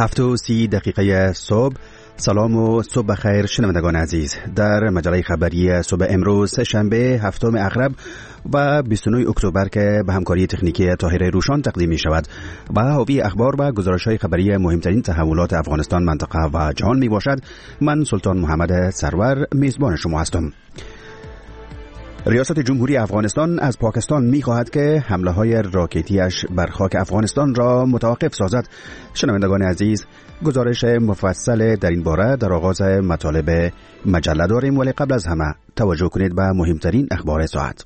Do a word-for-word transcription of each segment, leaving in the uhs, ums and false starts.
هفت و سی دقیقه صبح. سلام و صبح بخیر شنوندگان عزیز. در مجله خبری صبح امروز شنبه هفتم اغرب و بیست و نه اکتبر که به همکاری تکنیکی طاهر روشان تقدیم می شود و حاوی اخبار و گزارش‌های خبری مهمترین تحولات افغانستان، منطقه و جهان می باشد. من سلطان محمد سرور میزبان شما هستم. ریاست جمهوری افغانستان از پاکستان می خواهد که حمله های راکتیش بر خاک افغانستان را متوقف سازد. شنوندگان عزیز، گزارش مفصل در این باره در آغاز مطالب مجله داریم، ولی قبل از همه توجه کنید به مهمترین اخبار ساعت.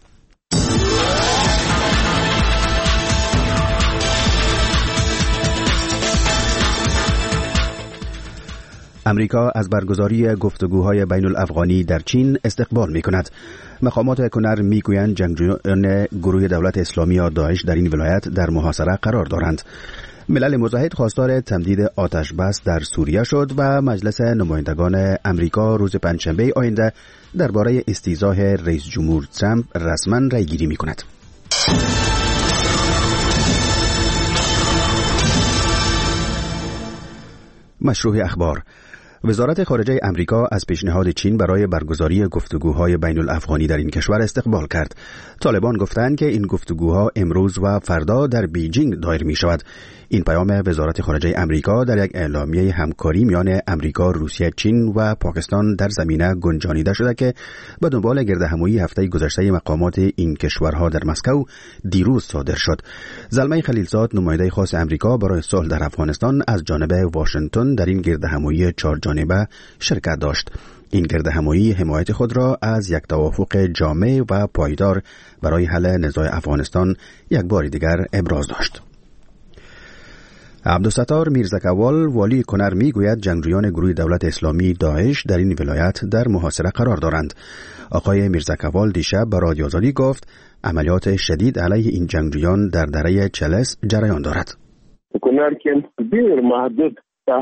امریکا از برگزاری گفتگوهای بین الافغانی در چین استقبال می کند. مقامات کنر می گویند جنگجویان گروه دولت اسلامی داعش در این ولایت در محاصره قرار دارند. ملل متحد خواستار تمدید آتش بس در سوریه شد و مجلس نمایندگان امریکا روز پنجشنبه آینده درباره استیضاح رئیس جمهور ترامپ رسما رای گیری می کند. مشروع اخبار. وزارت خارجه امریکا از پیشنهاد چین برای برگزاری گفتگوهای بین الافغانی در این کشور استقبال کرد. طالبان گفتند که این گفتگوها امروز و فردا در بیجینگ دایر می شود. این پیام وزارت خارجه امریکا در یک اعلامیه همکاری میان امریکا، روسیه، چین و پاکستان در زمینه گنجانیده شده که به دنبال گردهمایی هفته گذشته مقامات این کشورها در مسکو دیروز صادر شد. زلمه خلیلزاد، نماینده خاص امریکا برای صلح در افغانستان، از جانب واشنگتن در این گردهمایی چهار جانبه شرکت داشت. این گردهمایی حمایت خود را از یک توافق جامع و پایدار برای حل نزاع افغانستان یک بار دیگر ابراز داشت. عبدالستار میرزکوال، والی کنر، می گوید جنگجویان گروه دولت اسلامی داعش در این ولایت در محاصره قرار دارند. آقای میرزکوال دیشب به رادیو آزادی گفت عملیات شدید علیه این جنگجویان در دره چلس جریان دارد. کنر که بسیار محدود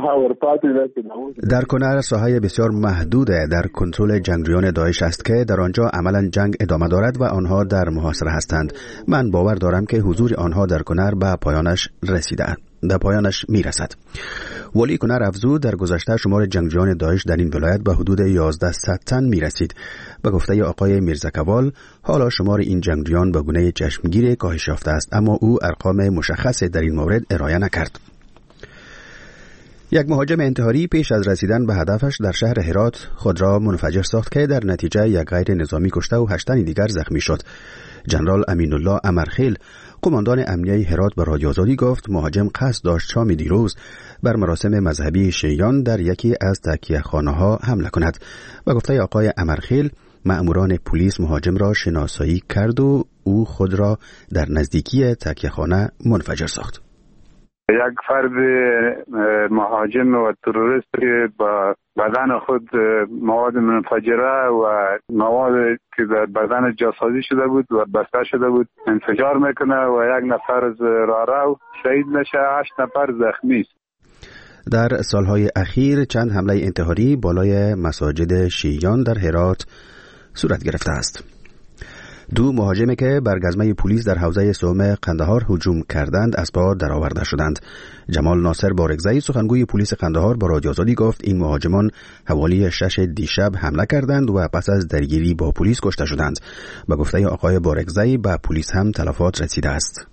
در کنر ساحه بسیار محدود در کنترل جنگجویان داعش است که در آنجا عملا جنگ ادامه دارد و آنها در محاصره هستند. من باور دارم که حضور آنها در کنر به پایانش رسیده در پایانش میرسد. ولی کنر افزود در گذشته شمار جنگجویان داعش در این ولایت به حدود یازده صد تن میرسید. به گفته آقای میرزکوال، حالا شمار این جنگجویان به گونه چشمگیر کاهش یافته است، اما او ارقام مشخصی در این مورد ارائه نکرد. یک مهاجم انتحاری پیش از رسیدن به هدفش در شهر هرات خود را منفجر ساخت که در نتیجه یک غیر نظامی کشته و هشت تن دیگر زخمی شد. جنرال امین الله امرخیل، قماندان امنیه هرات، به رادیو آزادی گفت مهاجم قصد داشت شام دیروز بر مراسم مذهبی شیعیان در یکی از تکیه‌خانه‌ها حمله کند. و گفته آقای امرخیل، مأموران پلیس مهاجم را شناسایی کرد و او خود را در نزدیکی تکیه‌خانه منفجر ساخت. یک فرد مهاجم و تروریست که با بدن خود مواد منفجره و مواد که در بدن جاسازی شده بود و بسته شده بود انفجار میکنه و یک نفر از راهرو شهید نشه، هشت نفر زخمی است. در سالهای اخیر چند حمله انتحاری بالای مساجد شیعیان در هرات صورت گرفته است. دو مهاجمی که بر گزمه پلیس در حوزه سوم قندهار هجوم کردند از پا درآورده شدند. جمال ناصر بارگزئی، سخنگوی پلیس قندهار، با رادیو آزادی گفت این مهاجمان حوالی شش دیشب حمله کردند و پس از درگیری با پلیس کشته شدند. به گفته آقای بارگزئی به پلیس هم تلفات رسیده است.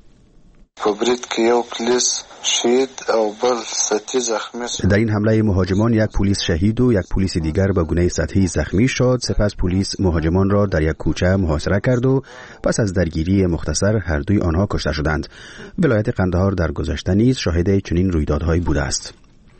در این حمله مهاجمان یک پلیس شهید و یک پلیس دیگر به گونه سطحی زخمی شد. سپس پلیس مهاجمان را در یک کوچه محاصره کرد و پس از درگیری مختصر هر دوی آنها کشته شدند. ولایت قندهار در گذشته نیز شاهد چنین رویدادهایی بوده است.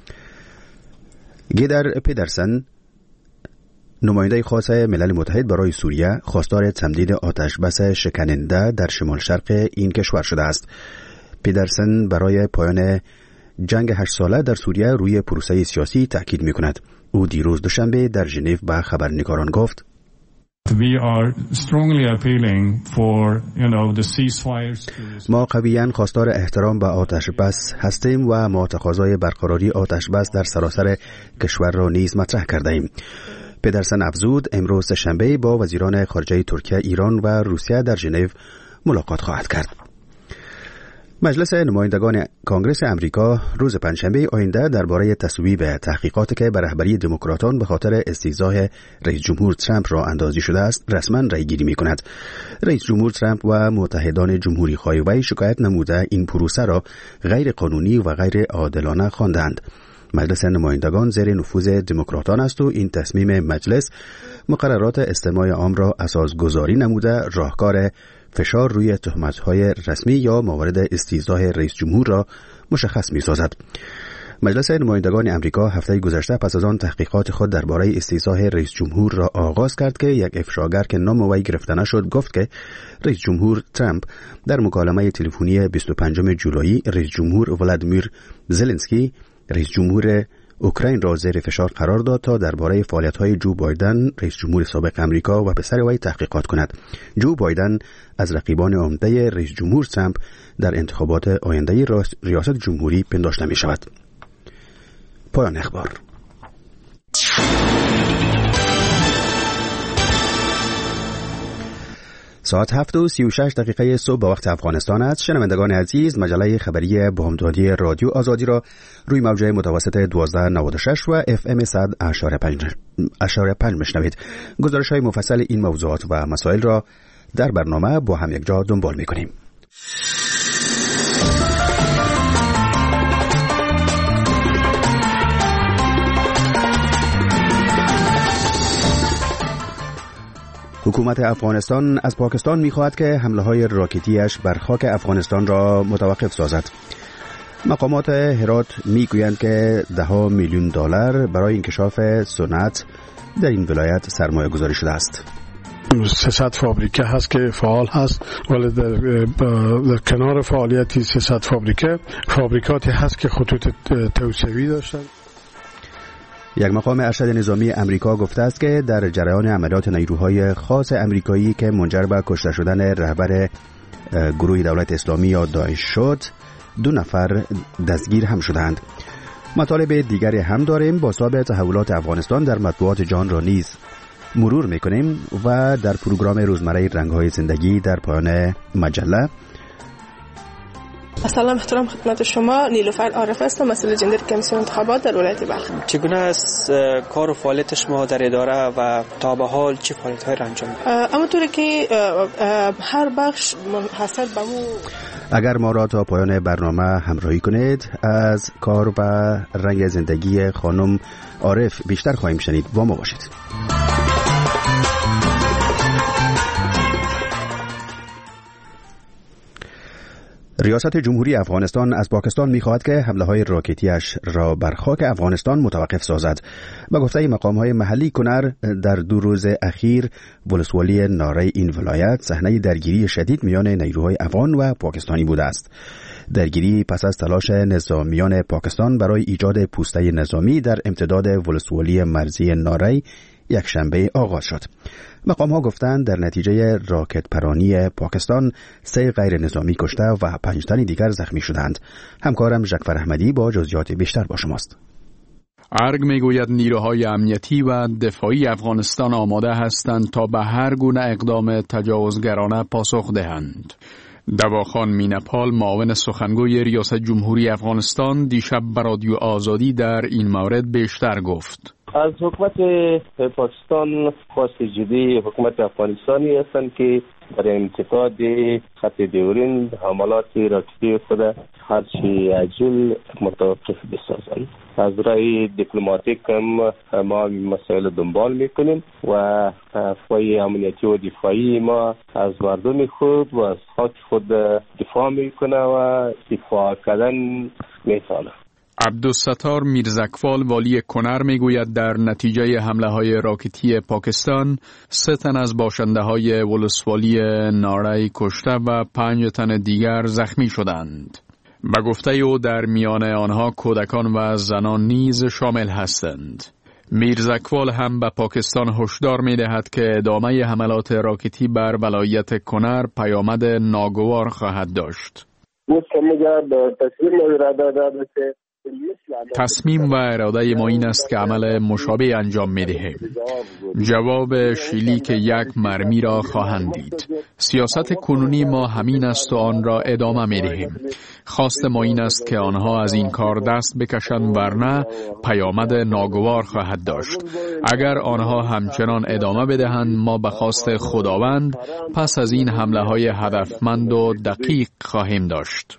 گیدر پدرسن، نماینده خاص ملل متحد برای سوریه، خواستار تمدید آتش بس شکننده در شمال شرق این کشور شده است. پدرسن برای پایان جنگ هشت ساله در سوریه روی پروسه سیاسی تاکید می کند. او دیروز دوشنبه در ژنو به خبرنگاران گفت We are strongly appealing for, you know, the ceasefires to... ما قویاً خواستار احترام به آتش بس هستیم و ما تقاضای برقراری آتش بس در سراسر کشور را نیز مطرح کرده ایم. پدرسن افزود امروز شنبه با وزیران خارجه ترکیه، ایران و روسیه در ژنو ملاقات خواهد کرد. مجلس نمایندگان کانگرس امریکا روز پنجشنبه آینده درباره تصویب تحقیقاتی که به رهبری دموکراتان به خاطر استیضاح رئیس جمهور ترامپ راه اندازی شده است رسما رأی گیری می‌کند. رئیس جمهور ترامپ و متحدان جمهوری خواه وی شکایت نموده این پروسه را غیر قانونی و غیر عادلانه خواندند. مجلس نمایندگان زیر نفوذ دموکراتان است و این تصمیم مجلس مقررات استماع عام را اساسگذاری نموده راهکار فشار روی تهمت‌های رسمی یا موارد استیضاح رئیس جمهور را مشخص می‌سازد. مجلس نمایندگان امریکا هفته گذشته پس از آن تحقیقات خود درباره استیضاح رئیس جمهور را آغاز کرد که یک افشاگر که نام وی گرفته نشد گفت که رئیس جمهور ترامپ در مکالمه تلفنی بیست و پنجم جولای رئیس جمهور ولادیمیر زلنسکی رئیس جمهور اوکراین را زیر فشار قرار داد تا درباره فعالیت‌های جو بایدن رئیس جمهور سابق امریکا و پسر وی تحقیقات کند. جو بایدن از رقیبان عمده رئیس جمهور ترامپ در انتخابات آینده ریاست جمهوری پنداشته می شود. پایان اخبار. ساعت هفت و سی و شش دقیقه صبح به وقت افغانستان است. شنوندگان عزیز، مجله خبری بامدادی رادیو آزادی را روی موج متوسط دوازده نود و شش و اف ام صد اشاره پنج مشنوید. گزارش های مفصل این موضوعات و مسائل را در برنامه با هم یک جا دنبال می کنیم. حکومت افغانستان از پاکستان می‌خواهد که حمله‌های راکتیش بر خاک افغانستان را متوقف سازد. مقامات هرات می‌گویند که ده ها میلیون دلار برای انکشاف صنعت در این ولایت سرمایه گذاری شده است. سیصد فابریکه هست که فعال هست، ولی در, در کنار فعالیت سیصد فابریکه فابریکاتی هست که خطوط توسعه‌ای داشتند. یک مقام ارشد نظامی امریکا گفته است که در جریان عملیات نیروهای خاص امریکایی که منجر به کشته شدن رهبر گروه دولت اسلامی یا داعش شد، دو نفر دستگیر هم شدند. مطالب دیگری هم داریم. با سابق تحولات افغانستان در مطبوعات جهان را نیز مرور میکنیم و در پروگرام روزمره رنگ‌های زندگی در پایان مجله سلام احترام خدمت شما. نیلوفر عارف هستم، مسئول جندر کمیسیون انتخابات در ولایت بلخ. چگونه است کار و فعالیت شما در اداره و تا به حال چه فعالیت‌هایی را انجام می‌دهید؟ اما طوری که هر بخش منحصر به مو. اگر ما را تا پایان برنامه همراهی کنید از کار و رنگ زندگی خانم عارف بیشتر خواهیم شنید. با ما باشید. ریاست جمهوری افغانستان از پاکستان می‌خواهد که حمله‌های راکتیش را بر خاک افغانستان متوقف سازد. به گفته مقام‌های محلی کنر در دو روز اخیر ولسوالی ناره این ولایت صحنه درگیری شدید میان نیروهای افغان و پاکستانی بوده است. درگیری پس از تلاش نظامیان پاکستان برای ایجاد پوسته نظامی در امتداد ولسوالی مرزی ناره یک شنبه آغاز شد. مقام ها گفتند در نتیجه راکت پرانی پاکستان سه غیر نظامی کشته و پنج تن دیگر زخمی شدند. همکارم جعفر احمدی با جزئیات بیشتر با شماست. ارگ میگوید نیروهای امنیتی و دفاعی افغانستان آماده هستند تا به هر گونه اقدام تجاوزگرانه پاسخ دهند. دواخان مینپال معاون سخنگوی ریاست جمهوری افغانستان دیشب به رادیو آزادی در این مورد بیشتر گفت. از حکومت پاکستان خواست جدی حکومت افغانستانی هستند که برای انتقاد خط دیورین حملات راکتی خود هرچی عجل متوقف بسازند. از رای دیپلماتیک هم ما مسائل دنبال میکنیم و افوای امنیتی و دفاعی ما از مردم خود و از خاک خود دفاع میکنه و دفاع کردن میتونه. عبدالستار میرزکوال والی کنر میگوید در نتیجه حمله های راکتی پاکستان سه تن از باشنده های ولسوالی ناره کشته و پنج تن دیگر زخمی شدند. به گفته او در میان آنها کودکان و زنان نیز شامل هستند. میرزکوال هم به پاکستان هشدار می‌دهد که ادامه حملات راکتی بر ولایت کنر پیامد ناگوار خواهد داشت. تصمیم و اراده ما این است که عمل مشابه انجام می‌دهیم. جواب شلیک یک مرمی را خواهند دید. سیاست کنونی ما همین است و آن را ادامه می دهیم. خواست ما این است که آنها از این کار دست بکشند، ورنه پیامد ناگوار خواهد داشت. اگر آنها همچنان ادامه بدهند، ما به خواست خداوند پس از این حمله های هدفمند و دقیق خواهیم داشت.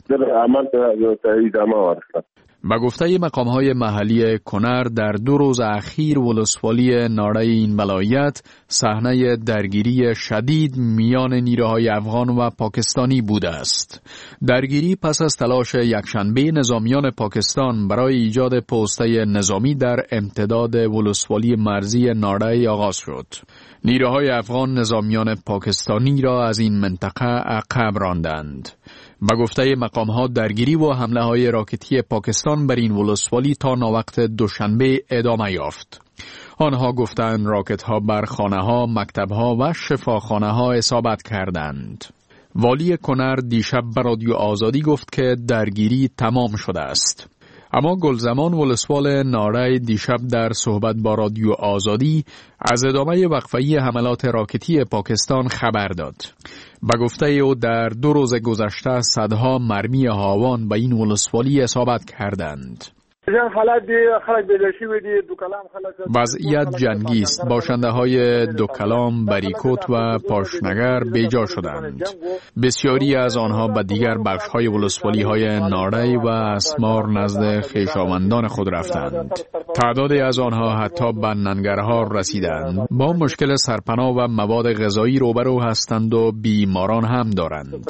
با گفته مقام‌های محلی کنر، در دو روز اخیر ولسوالی ناړی این ولایت صحنه درگیری شدید میان نیروهای افغان و پاکستانی بوده است. درگیری پس از تلاش یکشنبه نظامیان پاکستان برای ایجاد پوسته نظامی در امتداد ولسوالی مرزی ناړی آغاز شد. نیروهای افغان نظامیان پاکستانی را از این منطقه عقب راندند. با گفته مقام‌ها درگیری و حمله های راکتی پاکستان بر این ولسوالی تا ناوقت دوشنبه ادامه یافت. آنها گفتند راکت ها بر خانه ها، مکتب ها و شفاخانه ها اصابت کردند. والی کنر دیشب به رادیو آزادی گفت که درگیری تمام شده است. اما گلزمان ولسوال ناړی دیشب در صحبت با رادیو آزادی از ادامه وقفه‌ای حملات راکتی پاکستان خبر داد. به گفته او در دو روز گذشته صدها مرمی هاوان به این ولسوالی اصابت کردند. وضعیت جنگی است. باشنده های دوکلام، بریکوت و پاشنگر بیجا شدند. بسیاری از آنها به دیگر بخش های ولسوالی های ناړی و اسمار نزد خویشاوندان خود رفتند. تعدادی از آنها حتی به ننگرهار رسیدند. با مشکل سرپناه و مواد غذایی روبرو هستند و بیماران هم دارند.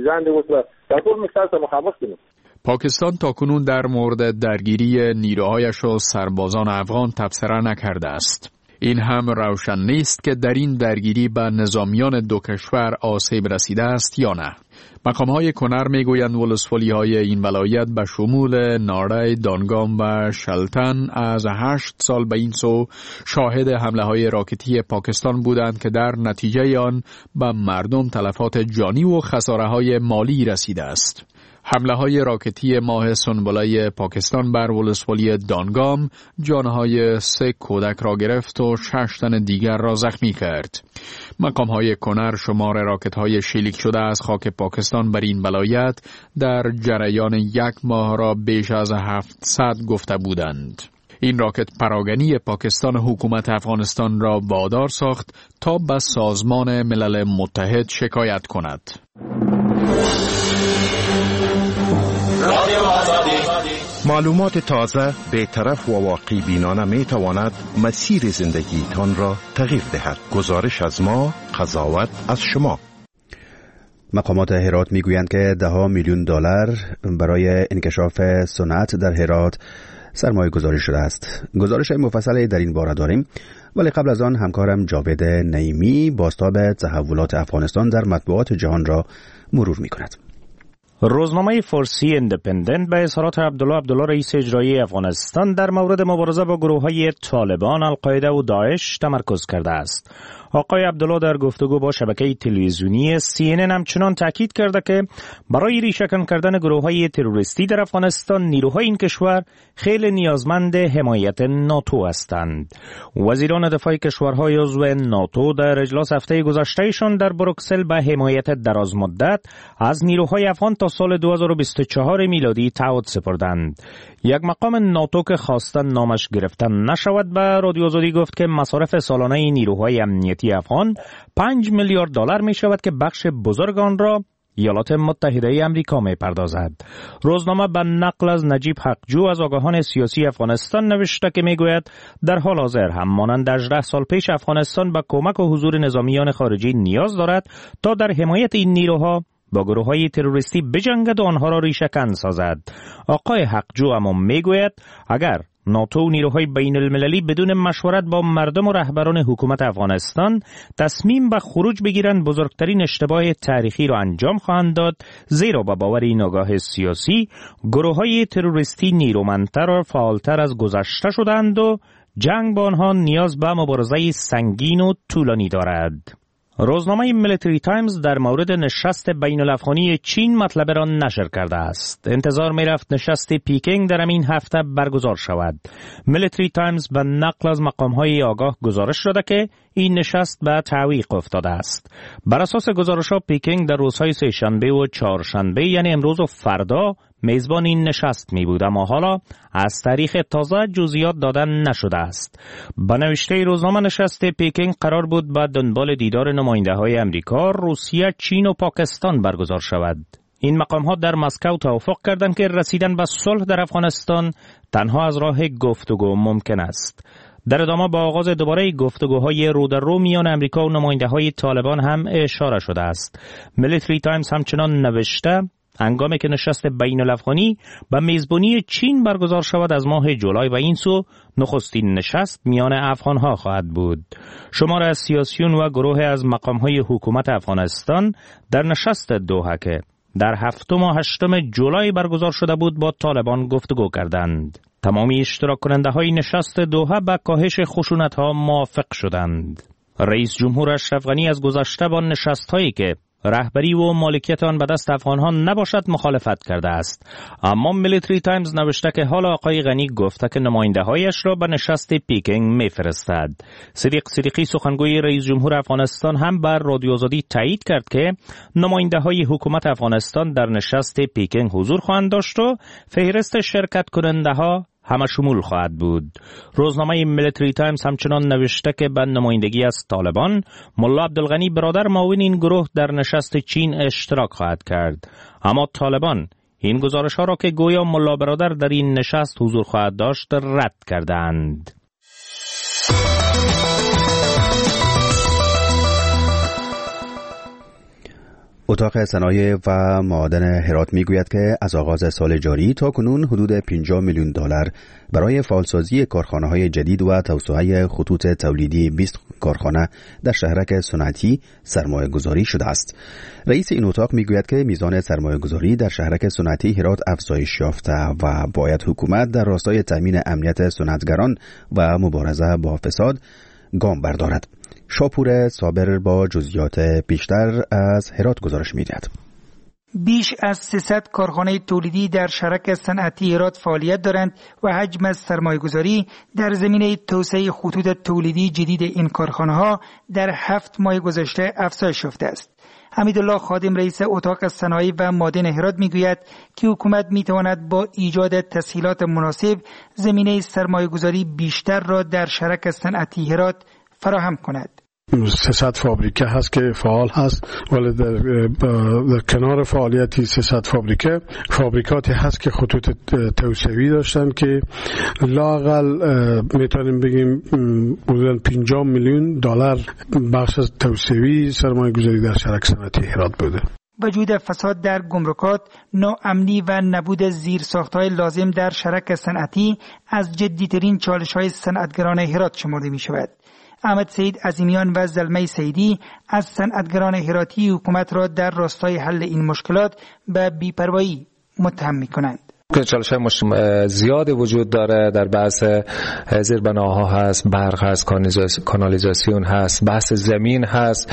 پاکستان تاکنون در مورد درگیری نیروهایش و سربازان افغان تبصره نکرده است. این هم روشن نیست که در این درگیری به نظامیان دو کشور آسیب رسیده است یا نه. مقام‌های کنر میگویند ولسوالی‌های این ولایت به شمول ناړی، دانگام و شلتن از هشت سال به این سو شاهد حمله‌های راکتی پاکستان بودند که در نتیجه آن به مردم تلفات جانی و خساره‌های مالی رسیده است. حمله های راکتی ماه سنبله پاکستان بر ولسوالی دانگام جانهای سه کودک را گرفت و شش تن دیگر را زخمی کرد. مقام های کنر شمار راکت های شلیک شده از خاک پاکستان بر این ولایت در جریان یک ماه را بیش از هفتصد گفته بودند. این راکت پراگنی پاکستان حکومت افغانستان را وادار ساخت تا به سازمان ملل متحد شکایت کند. معلومات تازه، بی‌طرف و واقعی بینانه می تواند مسیر زندگی تان را تغییر دهد. گزارش از ما، قضاوت از شما. مقامات هرات می گویند که ده ها میلیون دلار برای انکشاف صنعت در هرات سرمایه گذاری شده است. گزارش مفصلی در این باره داریم، ولی قبل از آن همکارم جاوید نعیمی بازتاب تحولات افغانستان در مطبوعات جهان را مرور می کند. روزنامه فارسی اندپندنت به اظهارات عبدالله عبدالله رئیس اجرایی افغانستان در مورد مبارزه با گروه‌های طالبان، القاعده و داعش تمرکز کرده است. آقای عبدالله در گفتگو با شبکه تلویزیونی سی ان ان همچنان تاکید کرده که برای ریشه‌کن کردن گروه‌های تروریستی در افغانستان نیروهای این کشور خیلی نیازمند حمایت ناتو هستند. وزیران دفاع کشورهای عضو ناتو در اجلاس هفته گذشتهشان در بروکسل به حمایت درازمدت از نیروهای افغان تا سال دو هزار و بیست و چهار میلادی تعهد سپردند. یک مقام ناتو که خواستن نامش گرفته نشود به رادیو آزادی گفت که مصارف سالانه نیروهای امنیتی افغان پنج میلیارد دلار می شود که بخش بزرگ آن را ایالات متحده آمریکا می پردازد. روزنامه به نقل از نجیب حقجو از آگاهان سیاسی افغانستان نوشته که می گوید در حال حاضر هم مانند هجده سال پیش افغانستان به کمک و حضور نظامیان خارجی نیاز دارد تا در حمایت این نیروها با گروه‌های تروریستی بجنگد و آنها را ریشه‌کن سازد. آقای حقجو اما میگوید اگر ناتو و نیروهای بین المللی بدون مشورت با مردم و رهبران حکومت افغانستان تصمیم به خروج بگیرند، بزرگترین اشتباه تاریخی را انجام خواهند داد، زیرا با باور این آگاه سیاسی گروه‌های تروریستی نیرومندتر و فعالتر از گذشته شدند و جنگ با آنها نیاز به مبارزه سنگین و طولانی دارد. روزنامه میلیتری تایمز در مورد نشست بین الافغانی چین مطلب را نشر کرده است. انتظار می رفت نشست پیکینگ در این هفته برگزار شود. میلیتری تایمز به نقل از مقام‌های آگاه گزارش داده که این نشست به تعویق افتاده است. بر اساس گزارش‌ها پیکینگ در روزهای سه شنبه و چهارشنبه یعنی امروز و فردا میزبان این نشست می بود، اما حالا از تاریخ تازه جزئیات دادن نشده است. با نوشته روزنامه نشست پیکینگ قرار بود با دنبال دیدار نماینده‌های امریکا، روسیه، چین و پاکستان برگزار شود. این مقام‌ها در مسکو توافق کردند که رسیدن به صلح در افغانستان تنها از راه گفتگو ممکن است. در ادامه با آغاز دوباره گفتگوهای رو در رو میان امریکا و نماینده‌های طالبان هم اشاره شده است. میلیتری تایمز همچنان نوشته هنگامی که نشست بین الافغانی به میزبانی چین برگزار شود از ماه جولای و این سو نخستین نشست میان افغانها خواهد بود. شمار از سیاسیون و گروه از مقامهای حکومت افغانستان در نشست دوحه که در هفتم و هشتم جولای برگزار شده بود با طالبان گفتگو کردند. تمامی اشتراک کننده های نشست دوحه با کاهش خشونت ها موافق شدند. رئیس جمهور اشرف غنی از گذشته با نشست هایی که رهبری و مالکیت آن به دست افغان‌ها نباشد مخالفت کرده است. اما میلیتری تایمز نوشته که حالا آقای غنی گفته که نماینده‌هایش را به نشست پیکینگ می‌فرستد. صدیق صدیقی سخنگوی رئیس جمهور افغانستان هم بر رادیو آزادی تایید کرد که نماینده‌های حکومت افغانستان در نشست پیکینگ حضور خواهند داشت و فهرست شرکت کننده‌ها همه شمول خواهد بود. روزنامه میلیتری تایمز همچنان نوشته که به نمایندگی از طالبان ملا عبدالغنی برادر معاون این گروه در نشست چین اشتراک خواهد کرد. اما طالبان این گزارش ها را که گویا ملا برادر در این نشست حضور خواهد داشت رد کردند. اتاق صنایع و معادن هرات میگوید که از آغاز سال جاری تا کنون حدود پنجاه میلیون دلار برای فعالسازی کارخانه‌های جدید و توسعه خطوط تولیدی بیست کارخانه در شهرک صنعتی سرمایه‌گذاری شده است. رئیس این اتاق میگوید که میزان سرمایه‌گذاری در شهرک صنعتی هرات افزایش یافته و باید حکومت در راستای تامین امنیت صنعتگران و مبارزه با فساد گام بردارد. شاپور صابر با جزئیات بیشتر از هرات گزارش می‌دهد. بیش از سیصد کارخانه تولیدی در شرک صنعتی هرات فعالیت دارند و حجم سرمایه‌گذاری در زمینه توسعه خطوط تولیدی جدید این کارخانه‌ها در هفت ماه گذشته افزایش یافته است. حمیدالله خادم رئیس اتاق صنایع و معادن هرات میگوید که حکومت میتواند با ایجاد تسهیلات مناسب زمینه سرمایه‌گذاری بیشتر را در شرک صنعتی هرات فراهم کند. سیصد فابریکه هست که فعال هست، ولی در, در کنار فعالیتی سیصد فابریکه فابریکاتی هست که خطوط توسعه‌ای داشتن که لااقل میتونیم بگیم حدود پنجاه میلیون دلار بخش از توسعه‌ای سرمایه‌گذاری در شرک صنعتی هرات بوده. وجود فساد در گمرکات، ناامنی و نبود زیرساخت‌های لازم در شرک صنعتی از جدی‌ترین چالش‌های صنعتگران هرات شمرده می‌شود. احمد سید عظیمیان و زلمه سیدی از صنعتگران هراتی حکومت را در راستای حل این مشکلات به بی‌پروایی متهم می‌کنند. چالش‌های مش... زیاد وجود داره، در بحث زیربناها هست، برق هست، کانالیزاسیون هست، بحث زمین هست.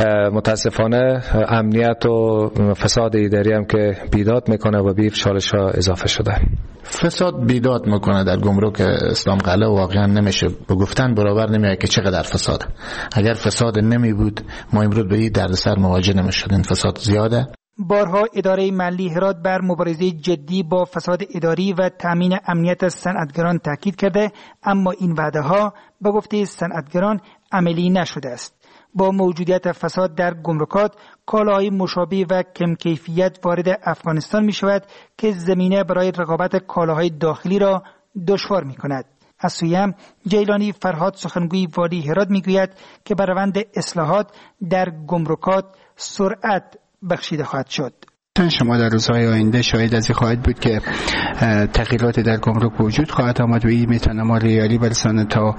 متاسفانه امنیت و فساد اداری هم که بیداد میکنه و به چالش‌ها اضافه شده. فساد بیداد میکنه در گمرک اسلام قلعه واقعا نمیشه به گفتن برابر نمیاد که چقدر فساد. اگر فساد نمی بود ما امروز به این دردسر مواجه نمیشد. این فساد زیاده. بارها اداره ملی هرات بر مبارزه جدی با فساد اداری و تامین امنیت صنعتگران تاکید کرده، اما این وعده ها به گفته صنعتگران عملی نشده است. با موجودیت فساد در گمرکات، کالاهای مشابه و کم کیفیت وارد افغانستان می شود که زمینه برای رقابت کالاهای داخلی را دشوار می کند. از سوی هم جیلانی فرهاد سخنگوی والی هرات می گوید که بر روند اصلاحات در گمرکات سرعت بخشیده خواهد شد. شما در روزهای آینده شاهد از این خواهد بود که تغییرات در گمرک وجود خواهد آمد و این میتونه ما ریالی برسانه تا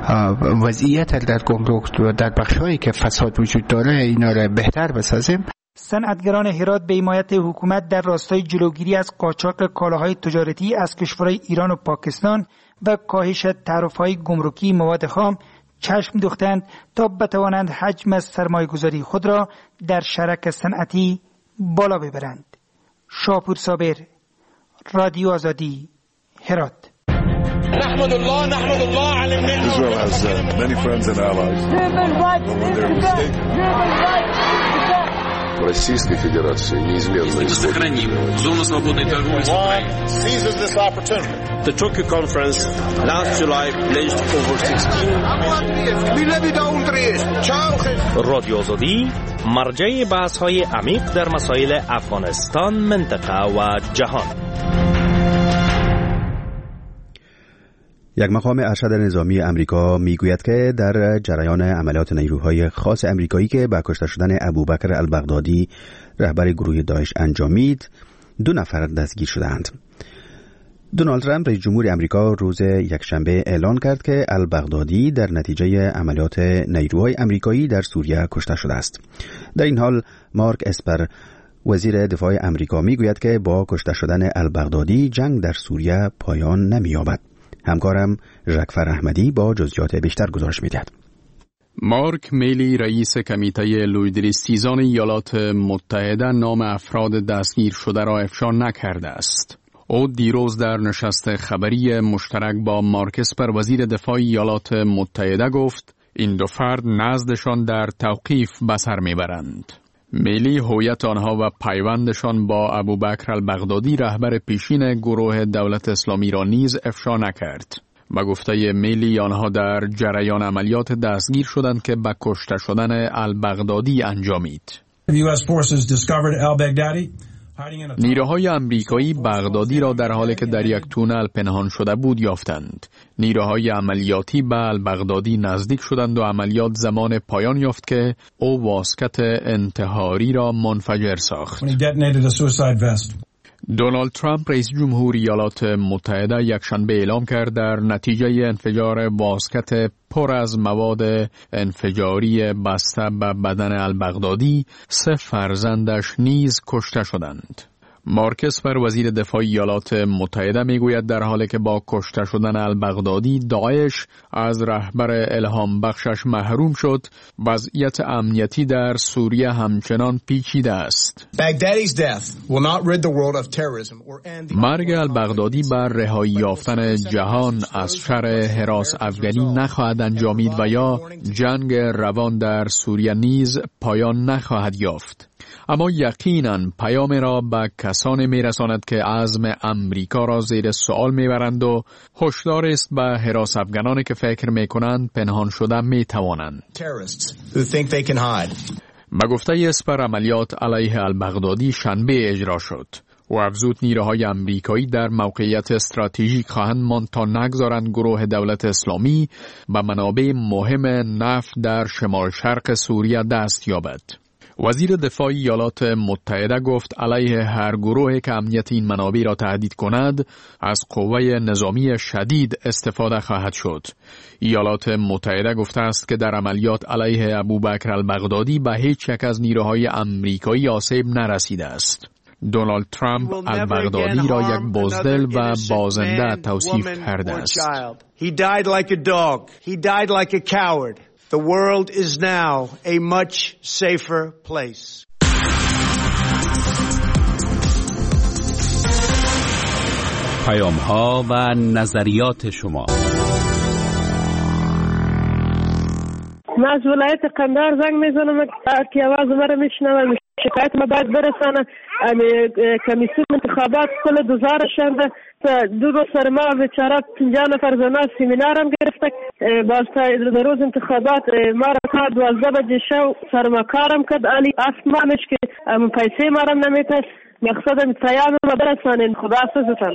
وضعیت در گمرک و در بخشهایی که فساد وجود داره اینا را بهتر بسازیم. صنعتگران هرات به حمایت حکومت در راستای جلوگیری از قاچاق کالاهای تجارتی از کشورهای ایران و پاکستان و کاهش تعرفه‌های گمرکی مواد خام چشم دوختند تا بتوانند حجم سرمایه گذاری خود را در شرک صنعتی بالا ببرند. شاپور صابر، رادیو آزادی، هرات. نحمد الله نحمد الله على النعمة. Israel has uh, many friends and allies. Российской Федерации неизменно сохраним зону свободной торговли с Украиной. Seizes this opportunity. The Tokyo conference last July pledged over sixteen. رادیو آزادی مرجع بحث‌های عمیق در مسائل افغانستان، منطقه و جهان. یک مقام ارشد نظامی امریکا میگوید که در جریان عملیات نیروهای خاص امریکایی که با کشته شدن ابوبکر البغدادی رهبر گروه داعش انجامید، دو نفر دستگیر شدند. دونالد ترامپ رئیس جمهور امریکا روز یکشنبه اعلان کرد که البغدادی در نتیجه عملیات نیروهای امریکایی در سوریه کشته شده است. در این حال مارک اسپر وزیر دفاع امریکا میگوید که با کشته شدن البغدادی جنگ در سوریه پایان نمی‌یابد. همکارم ژکفر احمدی با جزئیات بیشتر گزارش می‌دهد. مارک میلی رئیس کمیته لویدریستیزان ایالات متحده نام افراد دستگیر شده را افشا نکرده است. او دیروز در نشست خبری مشترک با مارک اسپر وزیر دفاع ایالات متحده گفت این دو فرد نزدشان در توقیف به سر میبرند. میلی هویت آنها و پیوندشان با ابوبکر البغدادی رهبر پیشین گروه دولت اسلامی را نیز افشا نکرد. با گفته میلی آنها در جریان عملیات دستگیر شدند که به کشته شدن البغدادی انجامید. نیروهای امریکایی بغدادی را در حالی که در یک تونل پنهان شده بود یافتند. نیروهای عملیاتی به البغدادی نزدیک شدند و عملیات زمان پایان یافت که او واسکت انتحاری را منفجر ساخت. دونالد ترامپ رئیس جمهور ایالات متحده یکشنبه اعلام کرد در نتیجه انفجار واسکت پر از مواد انفجاری بسته به بدن البغدادی سه فرزندش نیز کشته شدند. مارک اسپر وزیر دفاع ایالات متحده میگوید در حالی که با کشته شدن البغدادی داعش از رهبر الهام بخشش محروم شد، وضعیت امنیتی در سوریه همچنان پیچیده است. مرگ البغدادی بر رهایی یافتن جهان از شر حراس افغانی نخواهد انجامید و یا جنگ روان در سوریه نیز پایان نخواهد یافت. اما یقیناً پیام را به کسانی میرساند که عزم امریکا را زیر سوال میبرند و هشدار است به حراس افغانانی که فکر میکنند پنهان شده میتوانند. به گفته اسپر عملیات علیه البغدادی شنبه اجرا شد و افزود نیروهای امریکایی در موقعیت استراتژیک خواهند ماند تا نگذارند گروه دولت اسلامی به منابع مهم نفت در شمال شرق سوریه دست یابد. وزیر دفاع ایالات متحده گفت علیه هر گروهی که امنیت این منابع را تهدید کند از قوه نظامی شدید استفاده خواهد شد. ایالات متحده گفته است که در عملیات علیه ابوبکر البغدادی به هیچ یک از نیروهای امریکایی آسیب نرسیده است. دونالد ترامپ البغدادی را یک بزدل و بازنده توصیف کرده است. He died like a dog. He died like a coward. The world is now a much safer place. پیام‌ها و نظریات شما. من از ولایت قندهار زنگ میزنم که آواز مرا میشنوم. شکایت ما باید برسانه. کمیسیون انتخابات کل دوزار شنده دو روز سر ما بیچاره پنجاه نفر زنا سیمینار هم گرفته. باز تا روز انتخابات ما را تا دوازده بجه شو سر ما کارم کرد. علی اسمانش که پیسه ما را نمیتست. مقصدم پیام ما برسانین. خدا حافظتان.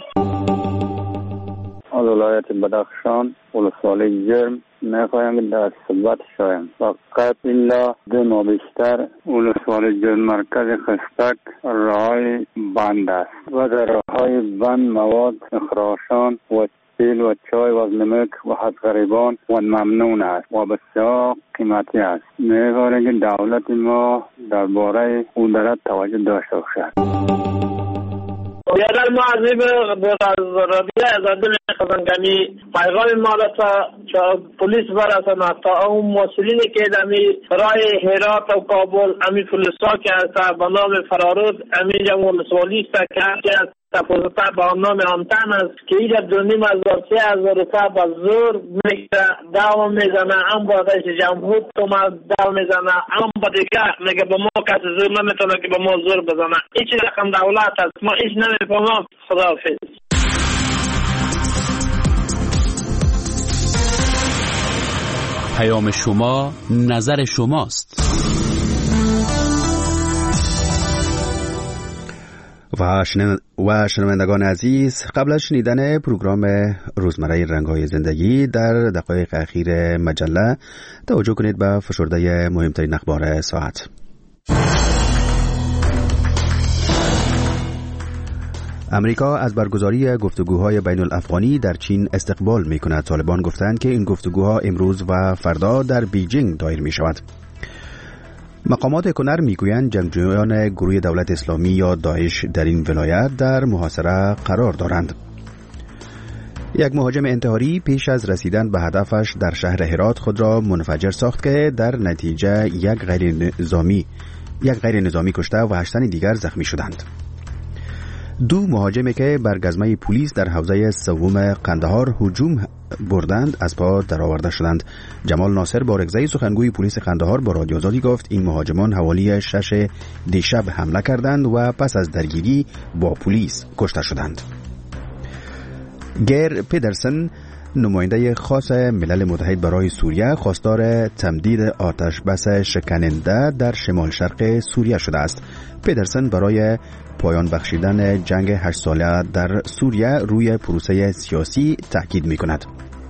از ولایت بدخشان ولسوالی جرم میخوایم در ثبت شویم. فقط الا دو ماه بیشتر ولسوالی جرم مرکز خستک راهای بند است و در راهای بند مواد اخراشان و تیل و چای و نمک و حد غریبان و ممنون است و بسیار قیمتی است. میگویم که دولت ما درباره اون دارد توجه داشته باشد. بیادر ما از این رادیه ازاده میخوازن کمی پیغام ما را تا پولیس برسن تا اون مسئولینی که دمی رای هرات و کابل امی پولیس ها که هست به نام فرارود امی جمعون سوالی است که هرچی از تپوزتا به نام همتن است که اینجا دونیم از ورسی از روپا با زور میگه داو میزنه ام با رئیس جمهور تو ما داو میزنه ام با دیگه میگه با ما کسی زور نمیتونه که با ما زور بزنه این چی رقم دولت است ما ایش نمیفهمم. خداحافظ. پیام شما نظر شماست. و, شنو... و شنوندگان عزیز، قبل از شنیدن پروگرام روزمره رنگ‌های زندگی در دقایق اخیر مجله توجه کنید به فشرده مهمترین اخبار ساعت. امریکا از برگزاری گفتگوهای بین الافغانی در چین استقبال می کند. طالبان گفتند که این گفتگوها امروز و فردا در بیجینگ دایر می شود. مقامات کنر میگویند جنگجویان گروه دولت اسلامی یا داعش در این ولایت در محاصره قرار دارند. یک مهاجم انتحاری پیش از رسیدن به هدفش در شهر هرات خود را منفجر ساخت که در نتیجه یک غیر نظامی یک غیر نظامی کشته و هشت تن دیگر زخمی شدند. دو مهاجمی که بر گزمه پلیس در حوزه سوم قندهار هجوم بردند از پا درآورده شدند. جمال ناصر بارگزی سخنگوی پلیس قندهار با رادیو آزادی گفت این مهاجمان حوالی شش دیشب حمله کردند و پس از درگیری با پلیس کشته شدند. گر پیدرسن نماینده خاص ملل متحد برای سوریه خواستار تمدید آتش بس شکننده در شمال شرق سوریه شده است. پیدرسن برای پایان بخشیدن جنگ هشت ساله در سوریه روی پروسه سیاسی تاکید می‌کند.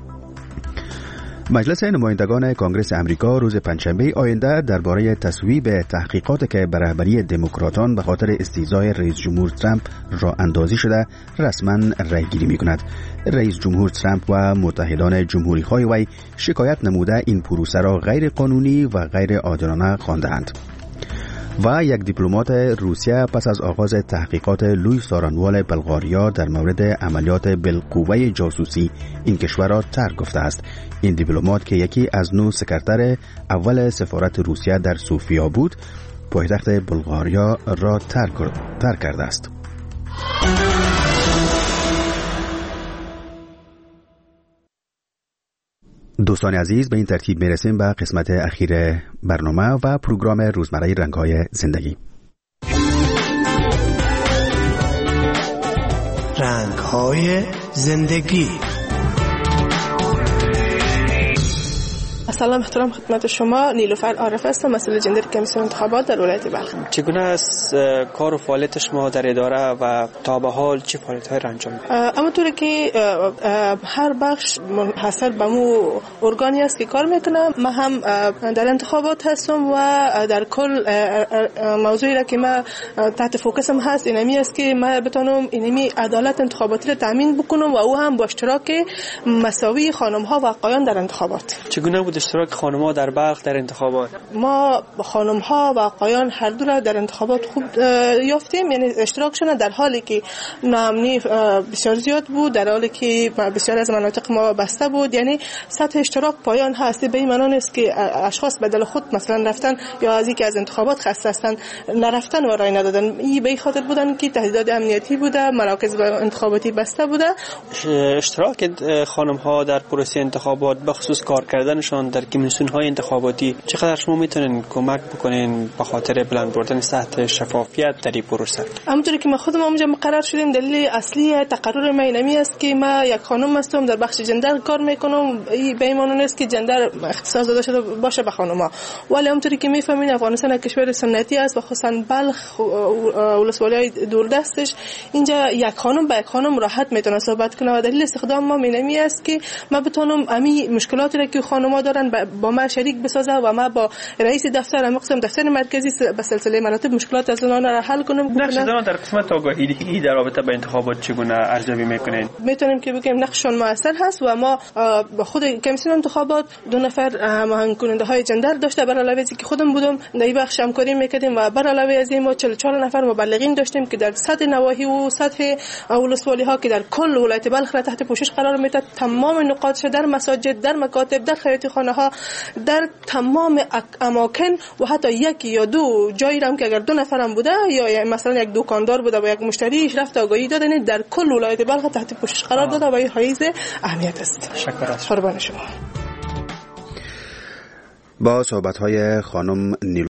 مجلس نمایندگان کانگرس امریکا روز پنجشنبه آینده درباره تصویب تحقیقات که به رهبری دموکراتان به خاطر استیضاح رئیس جمهور ترامپ راه اندازی شده رسما رأیگیری می‌کند. رئیس جمهور ترامپ و متحدان جمهوری‌خواه وی شکایت نموده این پروسه را غیر قانونی و غیر عادلانه خوانده‌اند. و یک دیپلمات روسیه پس از آغاز تحقیقات لوی سارانوال بلغاریا در مورد عملیات بالقوه جاسوسی این کشور را ترک گفته است. این دیپلمات که یکی از نو سکرتر اول سفارت روسیه در سوفیا بود، پایتخت بلغاریا را ترک ترک کرده است. دوستان عزیز، به این ترتیب میرسیم به قسمت اخیر برنامه و پروگرام روزمره رنگ‌های زندگی. رنگ‌های زندگی. سلام احترام خدمت شما. نیلوفر عارف هستم، مسئول جندر کمیسیون انتخابات در ولایت بلخ. چگونه است کار و فعالیت شما در اداره و تا به حال چه فعالیت‌هایی را انجام می‌دهید؟ اما طوری که هر بخش منحصر به مو ارگانی است که کار میکنه، من هم در انتخابات هستم و در کل موضوعی را که من تحت فوکسم هست اینمی است که من بتونم اینمی عدالت انتخاباتی را تامین بکنم و او هم با اشتراک مساوی خانم‌ها و آقایان در انتخابات. چگونه بود اشتراک خانم‌ها در بلخ در انتخابات؟ ما خانم‌ها و آقایان هر دو را در انتخابات خوب یافتیم، یعنی اشتراکشون در حالی که ناامنی بسیار زیاد بود، در حالی که بسیار از مناطق ما بسته بود، یعنی سطح اشتراک پایان هست. به این معنی نیست که اشخاص بدل خود مثلا رفتن یا از اینکه از انتخابات خسته هستن نرفتن و رای ندادن. این به خاطر بودن که تهدیدات امنیتی بوده، مراکز انتخاباتی بسته بوده. اشتراک خانم‌ها در پروسه انتخابات به خصوص کار کردنشان در کمیسیون‌های انتخاباتی چقدر شما میتونین کمک بکنین به خاطر بلند بردن سطح شفافیت در این پروسه؟ همونطوری که ما خودم اونجا مقرر شدیم، دلیل اصلی تقرر ما اینمی است که ما یک خانم هستم، در بخش جندر کار میکنم. به این معنی نیست که جندر اختصاص داده شده باشه به خانم‌ها، ولی همونطوری که میفهمین افغانستان کشور سنتی است و خصوصا بلخ ولسوالی‌های دوردستش اینجا یک خانم با یک خانم راحت میتونه صحبت کنه و دلیل استخدام ما اینمی است که ما بتونم امی مشکلاتی را که خانم‌ها دارن من با ما شریک بسازه و ما با رئیس دفتر مقسم دفتر مرکزی به سلسله مراتب مشکلات از اونها را حل کنیم. نقش در قسمت آگاهی در رابطه با انتخابات چگونه ارزیابی میکنین؟ میتونیم که بگیم نقششون موثر هست و ما با خود کمیسیون انتخابات دو نفر هماهنگ کننده های جندر داشته. بر علاوه از اینکه خودم بودم در این بخش همکاری میکردیم و بر علاوه از این ما چهل و چهار نفر مبلغین داشتیم که در سطح نواحی و سطح ولسوالی ها که در کل ولایت بلخ را تحت پوشش قرار میداد. تمام نقاطش در مساجد، در مکاتب، در خیاطی خانه ها، در تمام اماکن و حتی یک یا دو جایی هم که اگر دو نفرم بوده یا مثلا یک دکاندار بوده و یک مشتریش رفت آگاهی دادن در کل ولایت بلخ تحت پوشش قرار داده و این حیز اهمیت است. تشکر. قربان شما. با صحبت‌های خانم نیلوفر